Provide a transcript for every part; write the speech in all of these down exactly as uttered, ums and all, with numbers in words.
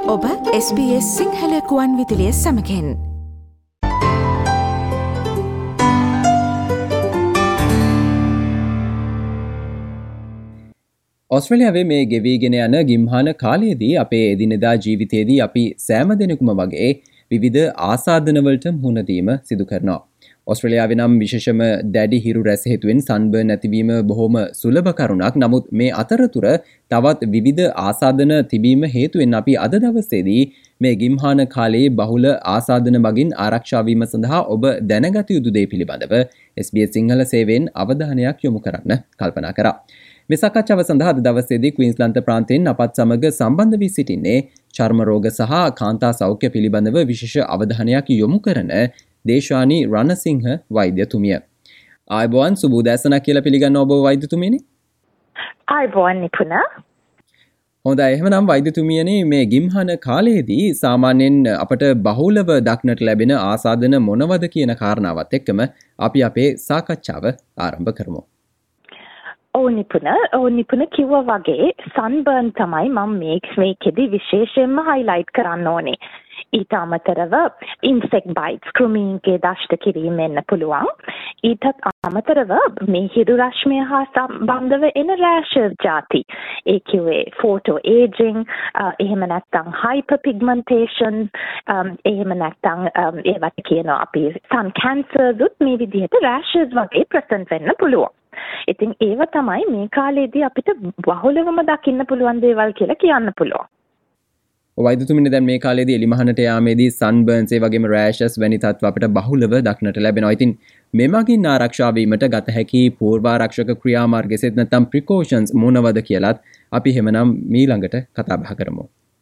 ඔබ S B S Sinhala කුවන් විදුලිය සමගින් ඔස්ට්‍රේලියාවේ මේ ගෙවිගෙන යන ගිම්හාන කාලයේදී අපේ එදිනෙදා ජීවිතයේදී අපි සෑම දෙනෙකුම වගේ විවිධ ආසාදනවලට මුහුණ දීම සිදු කරනවා. ඔස්ට්‍රේලියාවේ නම් විශේෂම දැඩි හිරු රැස් හේතුවෙන් සන්බර්න් ඇතිවීම බොහොම සුලභ කරුණක්. නමුත් මේ අතරතුර තවත් විවිධ ආසාදන තිබීම හේතුවෙන් අපි අද දවසේදී මේ ගිම්හාන කාලයේ බහුල ආසාදන මගින් ආරක්ෂා වීම සඳහා ඔබ දැනගත යුතු දේ පිළිබඳව එස් බී එස් සිංහල සේවයෙන් අවධානයක් යොමු කරන්න කල්පනා කරා. මේ සාකච්ඡාව සඳහා අද දවසේදී ක්වීන්ස්ලන්ත ප්‍රාන්තයෙන් අපත් සමග සම්බන්ධ වී සිටින්නේ චර්ම රෝග සහ කාන්තා සෞඛ්‍ය පිළිබඳව විශේෂ අවධානයක් යොමු කරන දේශානි රණසිංහ වෛද්‍යතුමිය. ආයුබෝවන් සුබ උදෑසනක් කියලා පිළිගන්න ඔබ වෛද්‍යතුමියනි. ආයුබෝවන් නිපුණ. හොඳයි, එහෙමනම් වෛද්‍යතුමියනි මේ ගිම්හන කාලයේදී සාමාන්‍යයෙන් අපට බහුලව දක්නට ලැබෙන ආසාදන මොනවද කියන කාරණාවත් එක්කම අපි අපේ සාකච්ඡාව ආරම්භ කරමු. ඔව් නිපුණ ඔව් නිපුණ කිව්වා වගේ සන්බර්න් තමයි මම මේ මේකෙදි විශේෂයෙන්ම හයිලයිට් කරන්න ඕනේ. ඊට අමතරව ඉන්සෙක්ට් බයිට්ස් කෘමීන්ගේ දෂ්ට කිරීම එන්න පුළුවන්. ඊටත් අමතරව මේ හිරු රශ්මිය හා සම්බන්ධව එන රෑෂස් ಜಾති. ඒ කිව්වේ ෆෝටෝ ඒජිං, එහෙම නැත්නම් හයිපර් පිග්මන්ටේෂන්, එහෙම නැත්නම් ඒවට කියනවා අපි සන් කැන්සර්ස් උත් මේ විදිහට රෑෂස් වගේ ප්‍රසන්ට් වෙන්න පුළුවන්. ඉතින් ඒව තමයි මේ කාලේදී අපිට බහුලවම දකින්න පුළුවන් දේවල් කියලා කියන්න පුළුවන්. වෛද්‍යතුමිනි, දැන් මේ කාලේදී එලිමහනට යාමේදී සන්බර්න්ස් ඒ වගේම රෑෂස් වැනි තත්ත්ව අපිට බහුලව දක්නට ලැබෙනවා. ඉතින් මෙමගින් ආරක්ෂා වීමට ගත හැකි පූර්වාරක්ෂක ක්‍රියාමාර්ගයේත් නැත්නම් ප්‍රිකෝෂන්ස් මොනවද කියලාත් අපි හැමනම් මීළඟට කතා බහ කරමු.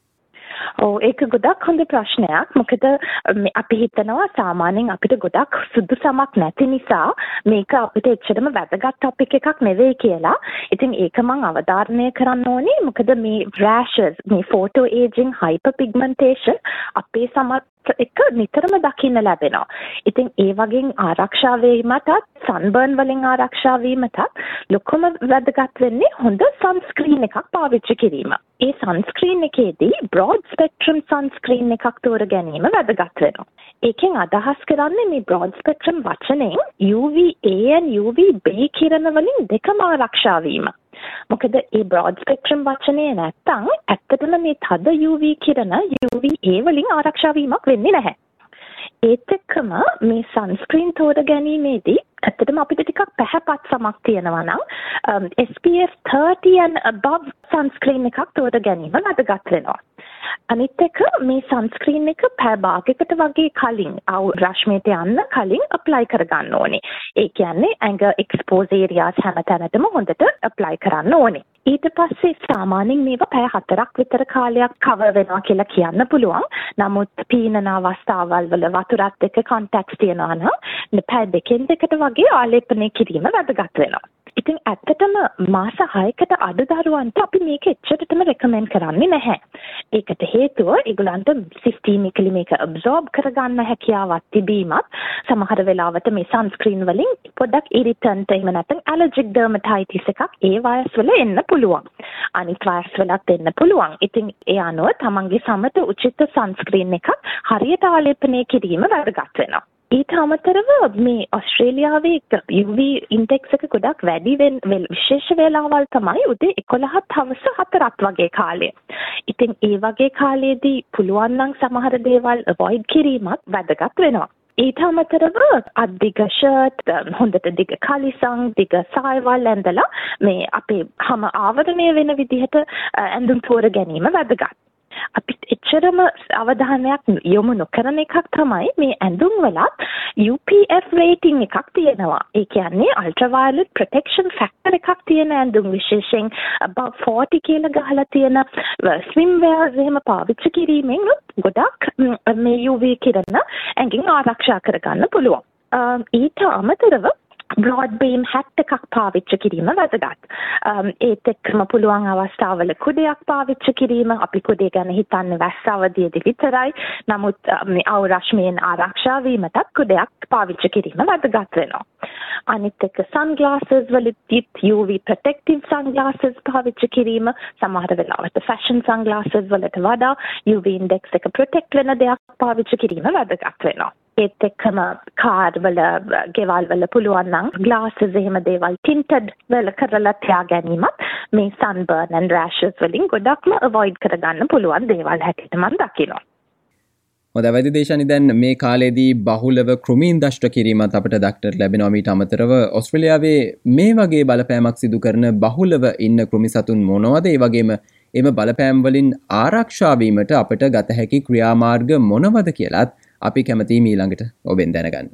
ඔව්, ඒක ගොඩක් හොඳ ප්‍රශ්නයක්. මොකද අපි හිතනවා සාමාන්‍යයෙන් අපිට ගොඩක් සුදුසමක් නැති නිසා මේක අපිට එච්චරම වැදගත් ටොපික් එකක් නෙවෙයි කියලා. ඉතින් ඒක මම අවධාරණය කරන්න ඕනේ. මොකද මේ රෑෂස්, මේ ෆෝටෝ ඒජිං, හයිපර් පිග්මන්ටේෂන් අපේ සමත් එක නිතරම දකින්න ලැබෙනවා. ඉතින් ඒ වගේ ආරක්ෂා වීමටත් සන්බර්න් වලින් ආරක්ෂා වීමටත් ලොකුම වැදගත් වෙන්නේ හොඳ සන්ස්ක්‍රීන් එකක් පාවිච්චි කිරීම. ඒ සන්ස්ක්‍රීන් එකේදී බ්‍රෝඩ් ස්පෙක්ට්‍රම් සන්ස්ක්‍රීන් එකක් තෝර ගැනීම වැදගත් වෙනවා. ඒකෙන් අදහස් කරන්නේ මේ බ්‍රෝඩ් ස්පෙක්ට්‍රම් වචනයෙන් U V A and U V B කිරණ වලින් දෙකම ආරක්ෂා වීම. මොකද ඒ බ්‍රෝඩ් ස්පෙක්ට්‍රම් වචනේ නැත්තම් ඇත්තටම මේ තද යූ වී කිරණ යූ වී ඒ වලින් ආරක්ෂා වීමක් වෙන්නේ නැහැ. ඒත් එක්කම මේ සන්ස්ක්‍රීන් තෝර ගැනීමේදී ඇත්තටම අපිට ටිකක් පැහැපත් සමක් තියෙනවා නම් S P F thirty and above sunscreen එකක් තෝර ගැනීම වැදගත් වෙනවා. අනිත් එක මේ සන්ස්ක්‍රීන් එක පැය භාගයකට වගේ කලින් අවු රශ්මියට යන්න කලින් ඇප්ලයි කරගන්න ඕනේ. ඒ කියන්නේ ඇඟ එක්ස්පෝස් ඒරියාස් හැමතැනටම හොඳට ඇප්ලයි කරන්න ඕනේ. ඊට පස්සේ සාමාන්‍යයෙන් මේවා පැය හතරක් විතර කාලයක් කවර් වෙනවා කියලා කියන්න පුළුවන්. නමුත් පීනන අවස්ථාවල් වල වතුරත් එක්ක කොන්ටැක්ට්ස් තියනවා නම් පැය දෙකෙන් දෙකට වගේ ආලේපනය කිරීම වැදගත් වෙනවා. ඉතින් ඇත්තටම මාස හයකට අඩු දරුවන්ට අපි මේක එච්චරටම රෙකමෙන්ඩ් කරන්නේ නැහැ. ඒකට හේතුව ඒගොල්ලන්ට සිස්ටීමිකලි මේක ඇබ්සෝබ් කරගන්න හැකියාවක් තිබීමත්, සමහර වෙලාවට මේ සන්ස්ක්‍රීන් වලින් පොඩ්ඩක් ඉරිටන්ට් එහෙම නැත්නම් ඇලර්ජික් ඩර්මටයිටිස් එකක් ඒ වයස් වල එන්න පුළුවන්. අනිත් වයස් වලත් එන්න පුළුවන්. ඉතින් ඒ අනුව තමන්ගේ සමට උචිත සන්ස්ක්‍රීන් එකක් හරියට ආලේපනය කිරීම වැදගත් වෙනවා. ඊට අමතරව මේ ඔස්ට්‍රේලියාවේ යූ වී ඉන්ඩෙක්ස් එක ගොඩක් වැඩි වෙන විශේෂ වේලාවල් තමයි උදේ එකොළහත් හවස හතරත් වගේ කාලය. ඉතින් ඒ වගේ කාලයේදී පුළුවන් නම් සමහර දේවල් අවොයිඩ් කිරීමත් වැදගත් වෙනවා. ඊට අමතරව අධික ෂර්ට්, හොඳට දිග කලිසම්, දිග සායවල් ඇඳලා මේ අපේ හැම ආවරණය වෙන විදිහට ඇඳුම් තෝර ගැනීම වැදගත්. අපිට එච්චරම අවධානයක් යොමු නොකරන එකක් තමයි මේ ඇඳුම් වලත් යූ පී එෆ් රේටිං එකක් තියෙනවා. ඒ කියන්නේ අල්ට්‍රාවයලට් ප්‍රොටෙක්ෂන් ෆැක්ටර් එකක් තියෙන ඇඳුම්, විශේෂයෙන් about forty කියලා ගහලා තියෙන ස්විම් වෙයර්ස් එහෙම පාවිච්චි කිරීමෙන් ගොඩක් මේ යූ වී කිරණ ඇඟෙන් ආරක්ෂා කරගන්න පුළුවන්. ඊට අමතරව බ්‍රෝඩ් බීම් හැට් එකක් පාවිච්චි කිරීම වැදගත්. ඒත් එක්කම පුළුවන් අවස්ථාවල කුඩයක් පාවිච්චි කිරීම. අපි කුඩේ ගැන හිතන්නේ වැස්ස අවධියේදී විතරයි. නමුත් මේ අවරශ්මියෙන් ආරක්ෂා වීමටත් කුඩයක් පාවිච්චි කිරීම වැදගත් වෙනවා. අනිත් එක sunglasses වලදීත් U V protective sunglasses පාවිච්චි කිරීම. සමහර වෙලාවට fashion sunglasses වලට වඩා U V index එක protect වෙන දෙයක් පාවිච්චි කිරීම වැදගත් වෙනවා. ඒත් එක්කම කාර් වල ගෙවල් වල පුළුවන් නම් glasses එහෙම දේවල් tinted වල කරලා තියා ගැනීමත් මේ sunburn and rashes වලින් ගොඩක්ම avoid කරගන්න පුළුවන් දේවල් හැටියට මම දකිනවා. හොඳයි වෛද්‍ය දේශානි, දැන් මේ කාලේදී බහුලව කෘමීන් දෂ්ට කිරීමත් අපිට දක්නට ලැබෙනවා. මීට අමතරව ඕස්ට්‍රේලියාවේ මේ වගේ බලපෑමක් සිදු කරන බහුලව ඉන්න කෘමි සතුන් මොනවද? ඒ වගේම එම බලපෑම් වලින් ආරක්ෂා වීමට අපිට ගත හැකි ක්‍රියාමාර්ග මොනවද කියලාත් අපි කැමතියි ඊළඟට ඔබෙන් දැනගන්න.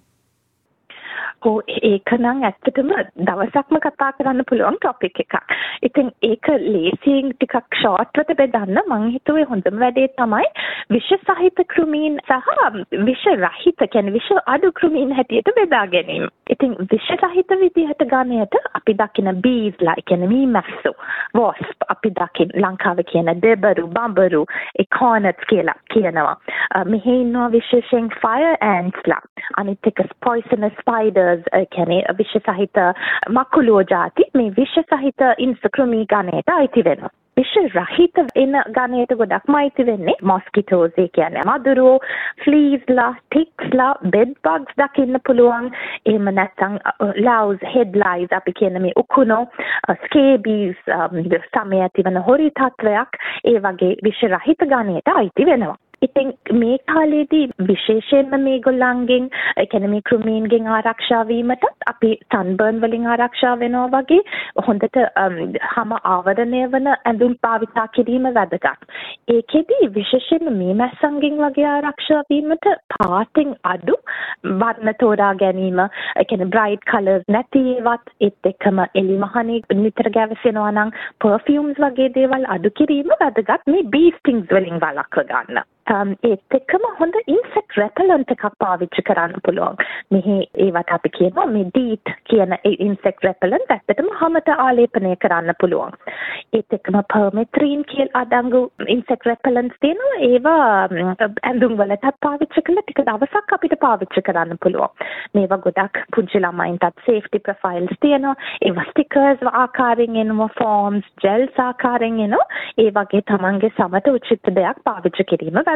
ඔව් ඒක නම් ඇත්තටම දවසක්ම කතා කරන්න පුළුවන් ટොපික් එකක්. ඉතින් ඒක ලේසියෙන් ටිකක් ෂෝට් වට බෙදන්න මම හිතුවේ හොඳම වැඩේ තමයි විෂ සහිත කෘමීන් සහ විෂ රහිත කියන්නේ විෂ අඩු කෘමීන් හැටියට බෙදා ගැනීම. ඉතින් විෂ රහිත විදිහට ගන්නයට අපි දකින bees ලා කියන්නේ මීමැස්සෝ, wasp අපි දකින ලංකාවේ කියන දෙබරු, බඹරු, ecornets කියලා කියනවා. මෙහි ඉන්නවා විශේෂයෙන් fire ants ලා. අනිත් එක poisonous spiders කියන්නේ විෂ සහිත මකුලෝ ಜಾති මේ විෂ සහිත ඉන්සක්‍රමී ගණයට අයිති වෙනවා. විෂ රහිත එන ගණයට ගොඩක්ම අයිති වෙන්නේ මොස්කිටෝස් ඒ කියන්නේ මදුරුවෝ, ෆ්ලීස් ලා, ටික්ස් ලා, බෙඩ් බග්ස් දකින්න පුළුවන්. එහෙම නැත්නම් ලව්ස්, හෙඩ් ලයිස් අපි කියන මේ උකුණෝ, ස්කේබීස් සමය ඇතිවන හොරි තත්වයක් ඒ වගේ විෂ රහිත ගණයට අයිති වෙනවා. ඉතින් මේ කාලේදී විශේෂයෙන්ම මේගොල්ලන්ගෙන් ඒ කියන්නේ මේ කෘමීන්ගෙන් ආරක්ෂා වීමටත් අපි සන්බර්න් වලින් ආරක්ෂා වෙනවා වගේ හොඳට හැම ආවරණය වන ඇඳුම් භාවිතා කිරීම වැදගත්. ඒකෙදි විශේෂයෙන්ම මේ මැස්සන්ගෙන් වගේ ආරක්ෂා වීමට පාටින් අඩු වර්ණ තෝරා ගැනීම, ඒ කියන්නේ බ්‍රයිට් කලර්ස් නැති ඒවත් ඒත් එක්කම එළි මහනේ නිතර ගැවසෙනවා නම් පර්ෆියුම්ස් වගේ දේවල් අඩු කිරීම වැදගත් මේ බී ස්ටින්ග්ස් වලින් වළක්ව ගන්න. ඒත් එක්කම හොඳ ඉන්සෙක්ට් රෙපලන්ට් එකක් පාවිච්චි කරන්න පුළුවන්. මෙහි ඒවට අපි කියනවා මේ ඩීට් කියන ඉන්සෙක්ට් රෙපලන්ට් ඇත්තටම හැමත ආලේපනය කරන්න පුළුවන්. ඒත් එක්කම පර්මෙත්‍රීන් කියලා අඩංගු ඉන්සෙක්ට් රෙපලන්ට්ස් තියෙනවා. ඒවා ඇඳුම් වලට පාවිච්චි කළා ටික දවසක් අපිට පාවිච්චි කරන්න පුළුවන්. මේවා ගොඩක් පුංචි ළමයින්ටත් සේෆ්ටි ප්‍රොෆයිල්ස් තියෙනවා. ඒවා ස්ටිකර්ස් ආකාරයෙන් එනවා, ෆෝම්ස්, ජෙල්ස් ආකාරයෙන් එනවා. ඒ වගේ තමන්ගේ සමත උචිත දෙයක් පාවිච්චි කිරීම වැදගත්.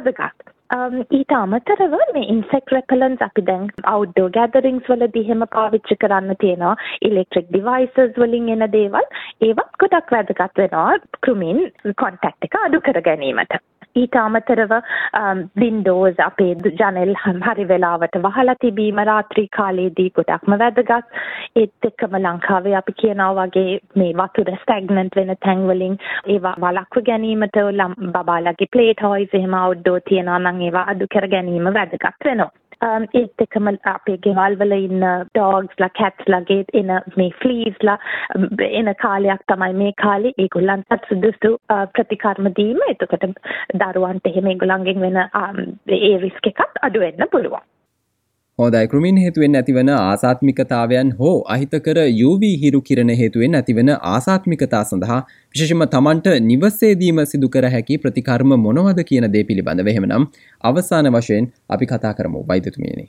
ඊට අමතරව මේ ඉන්සෙක්ට් රෙපලන්ට්ස් අපි දැන් අවුට්ඩෝර් ගැදරින්ග්ස් වලදී එහෙම පාවිච්චි කරන්න තියෙනවා. ඉලෙක්ට්‍රික් ඩිවයිසස් වලින් එන දේවල් ඒවත් ගොඩක් වැදගත් වෙනවා කෘමීන් කොන්ටැක්ට් එක අඩු කර ගැනීමට. ඊට අමතරව වින්ඩෝස් අපේ ජනෙල් හරි වෙලාවට වහලා තිබීම රාත්‍රී කාලයේදී ගොඩක්ම වැදගත්. ඒත් එක්කම ලංකාවේ අපි කියනවා වගේ මේ වතුර ස්ටැග්නන්ට් වෙන තැන් වලින් ඒවා වළක්ව ගැනීමට බබාලගේ ප්ලේ ටොයිස් එහෙම අවුට්ඩෝර් තියනවා නම් ඒවා අඩු කර ගැනීම වැදගත් වෙනවා. ඒත් එක්කම අපේ ගෙවල් වල ඉන්න ඩොග්ස්ලා, කැට්ස්ලාගේ එන මේ ෆ්ලීස්ලා එන කාලයක් තමයි මේ කාලේ. ඒගොල්ලන්ටත් සුදුසු ප්‍රතිකර්ම දීම. එතකොට දරුවන්ට එහෙම ඒගොල්ලන්ගෙන් වෙන ඒ රිස්ක් එකත් අඩු වෙන්න පුළුවන්. හොඳයි, කෘමීන් හේතුවෙන් ඇතිවන ආසාත්මිකතාවයන් හෝ අහිතකර යූ වී හිරු කිරණ හේතුවෙන් ඇතිවන ආසාත්මිකතා සඳහා විශේෂයෙන්ම තමන්ට නිවසේදීම සිදු කර හැකි ප්‍රතිකර්ම මොනවද කියන දේ පිළිබඳව එහෙමනම් අවසාන වශයෙන් අපි කතා කරමු වෛද්‍යතුමියනි.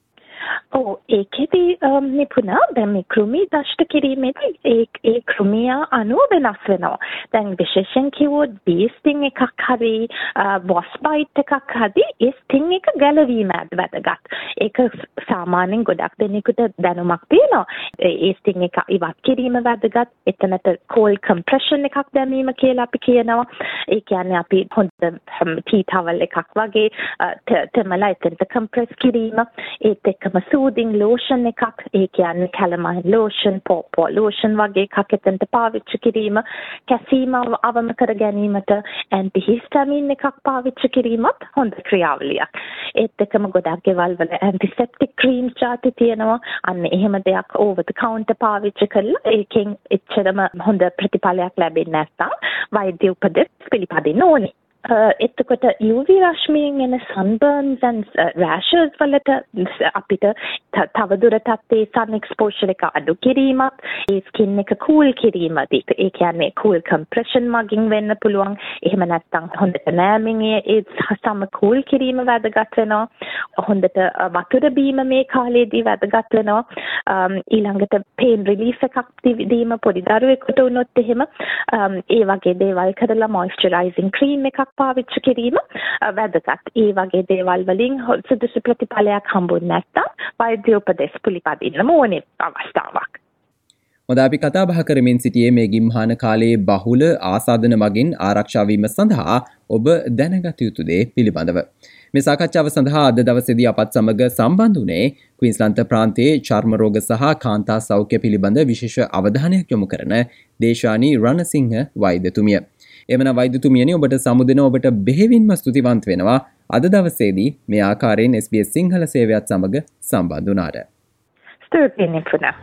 ඔව් ඒකෙදී නිපුණා දැන් මේ කෘමි දෂ්ට කිරීමේදී ඒ ඒ කෘමියා අණු වෙනස් වෙනවා. දැන් විශේෂයෙන් කිව්වොත් බී ස්ටිං එකක් හරි වොස්ප් බයිට් එකක් හරි ඒ ස්ටිං එක ගැලවීම වැදගත්. ඒක සාමාන්‍යයෙන් ගොඩක් දෙනෙකුට දැනුමක් තියෙනවා. ඒ ස්ටිං එක ඉවත් කිරීම වැදගත්. එතනට කෝල් කම්ප්‍රෙෂන් එකක් දැමීම කියලා අපි කියනවා. ඒ කියන්නේ අපි හොඳ ටී ටවල් එකක් වගේ තෙමලා එතනට කම්ප්‍රෙස් කිරීම. ඒත් එක්කම සූදින් ලෝෂන් එකක්, ඒ කියන්නේ කැලමයින් ලෝෂන්, පොපෝ ලෝෂන් වගේ එකක් එතනට පාවිච්චි කිරීම, කැසීම අවම කර ගැනීමට ඇන්ටිහිස්ටමින් එකක් පාවිච්චි කිරීමත් හොඳ ක්‍රියාවලියක්. ඒත් එක්කම ගොඩක් ගෙවල් වල ඇන්ටිසෙප්ටික් ක්‍රීම් ಜಾති තියෙනවා. අන්න එහෙම දෙයක් ඕවර් ද කවුන්ටර් පාවිච්චි කරලා ඒකෙන් එච්චරම හොඳ ප්‍රතිඵලයක් ලැබෙන්නේ නැත්නම් වෛද්‍ය උපදෙස් පිළිපදින්න ඕනේ. එතකොට U V රශ්මියෙන් එන sunburns and rashes වලට අපිට තවදුරටත් ඒ sun exposure එක අඩු කිරීමත්, ඒ skin එක cool කිරීමත්, ඒ කියන්නේ cool compression මගින් වෙන්න පුළුවන්. එහෙම නැත්නම් හොඳට නෑමින් ඒ සම cool කිරීම වැදගත් වෙනවා. හොඳට වතුර බීම මේ කාලේදී වැදගත් වෙනවා. ඊළඟට pain relief එකක් දීම පොඩි දරුවෙකුට වුණොත් එහෙම ඒ වගේ දේවල් කරලා moisturizing cream එකක් පාවිච්චි කිරීම වැදගත්. ඒ වගේ දේවල් වලින් සුදුසු ප්‍රතිඵලයක් හම්බුනේ නැත්නම් වෛද්‍ය උපදෙස් පිළිපදින්න ඕනේ අවස්ථාවක්. හොඳ අපි කතා බහ කරමින් සිටියේ මේ ගිම්හාන කාලයේ බහුල ආසාදන මගින් ආරක්ෂා වීම සඳහා ඔබ දැනගත යුතු දේ පිළිබඳව. මේ සාකච්ඡාව සඳහා අද දවසේදී අපත් සමග සම්බන්ධ වුණේ ක්වීන්ස්ලන්ත ප්‍රාන්තයේ චර්ම රෝග සහ කාන්තා සෞඛ්‍ය පිළිබඳ විශේෂ අවධානයක් යොමු කරන දේශානි රණසිංහ වෛද්‍යතුමිය. එමනම් වෛද්‍යතුමියනි ඔබට සමුදෙන ඔබට බෙහෙවින්ම ස්තුතිවන්ත වෙනවා අද දවසේදී මේ ආකාරයෙන් S B S සිංහල සේවයත් සමග සම්බන්ධ වුණාට. ස්තුතියි පුනා.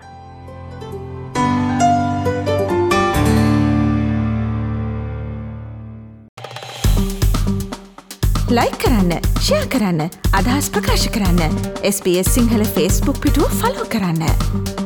ලයික් කරන්න, ෂෙයා කරන්න, අදහස් ප්‍රකාශ කරන්න. S B S Sinhala Facebook පිටුව ෆලෝ කරන්න.